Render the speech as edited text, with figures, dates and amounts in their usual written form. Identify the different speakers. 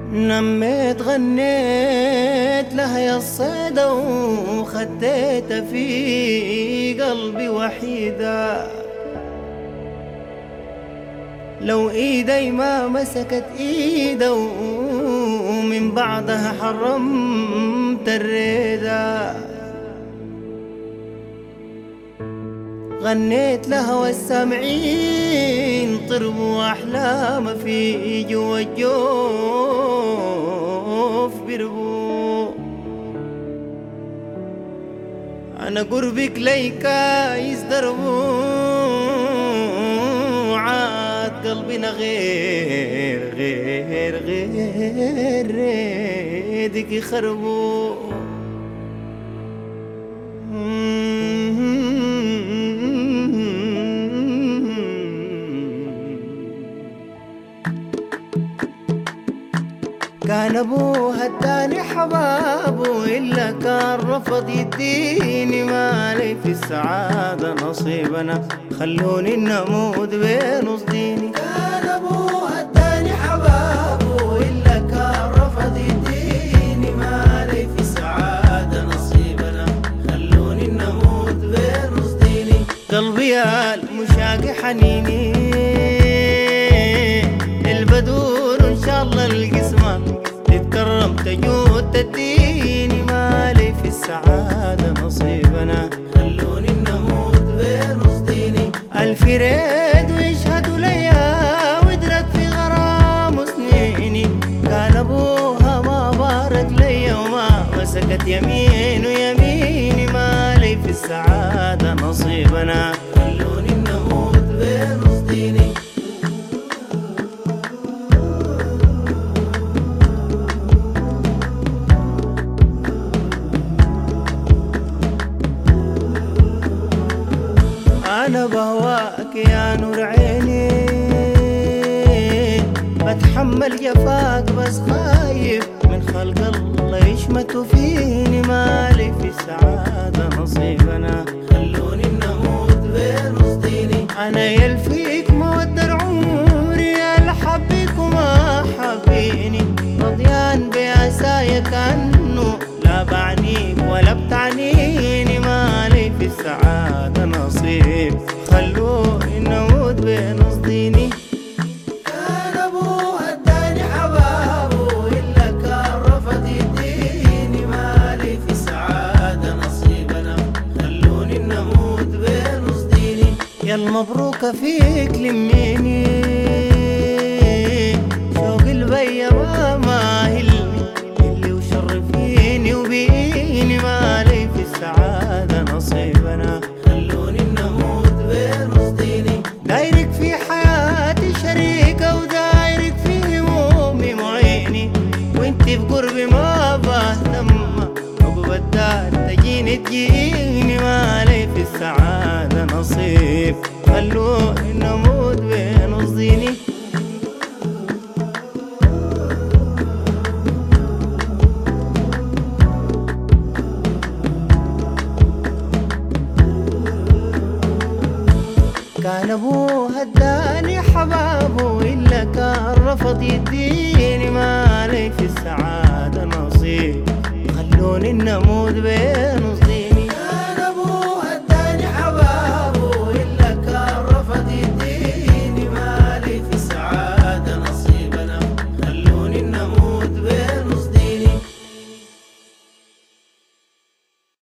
Speaker 1: نميت غنيت لها يا الصيدة وخديتها في قلبي وحيدة. لو ايدي ما مسكت ايده ومن بعدها حرمت الريدة. غنيت لها والسامعين طربوا أحلام في جوا الجوف بربو. أنا قربك ليكا يزدربو عاد قلبنا غير غير غير ريدك يخربو. كان ابوها اداني حبابه الا كان رفض يديني مالي في السعاده نصيبنا خلوني نموت بين وسطيني. كان ابوها اداني حبابه الا كان رفض يديني مالي في السعاده نصيبنا خلوني نموت بين وسطيني. قلبي يا المشاق حنيني البدور ان شاء الله القسمه تتكرم تجود تديني مالي في السعادة نصيبنا خلوني نموت بين وسطيني. ألف ريد ويشهدوا ليا ودرت في غرام سنيني. كان أبوها ما بارك ليا وما مسكت يمين ويميني مالي في السعادة نصيبنا خلوني نموت بين وسطيني. أنا بهواك يا نور عيني بتحمل جفاك بس خايف من خلق الله يشمتوا فيني مالي في السعادة نصيبنا خلوني نموت بين وسطيني. أنا يلفيك مودة عمري يا حبيك وما حبيني رضيان بعسايا كأنه لا بعنيك ولا بتعنيني مالي في السعادة نصيب خلوني نموت بين وسطيني. كان أبوها اداني حبابه إلا كان رفض يديني مالي في السعادة نصيبنا خلوني نموت بين وسطيني. يا المبروكة فيك لميني شوق البيا ما هلني اللي وشرفيني وبيني مالي في السعادة نصيبنا خلوني نموت بين وسطيني. دايرك في حياتي شريكة ودايرك في همومي معيني وانت في قربي ما بهتم عقب الدار تجيني مالي في السعادة نصيب خلوني نموت بين وسطيني. كان أبوها اداني حبابه إلا كان رفض يديني مالي في السعادة نصيب خلوني نموت بين